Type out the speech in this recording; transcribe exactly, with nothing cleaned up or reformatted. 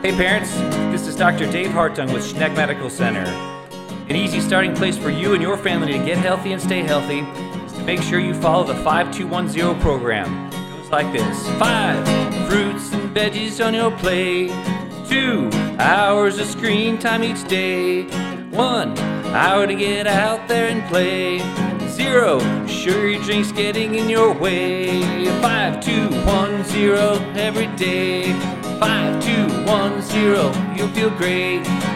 Hey parents, this is Doctor Dave Hartung with Schneck Medical Center. An easy starting place for you and your family to get healthy and stay healthy is to make sure you follow the five two one zero program. It goes like this. Five, fruits and veggies on your plate. Two, hours of screen time each day. One, hour to get out there and play. Zero, sugary drinks getting in your way. Five two one zero every day. Five two one zero, you'll feel great.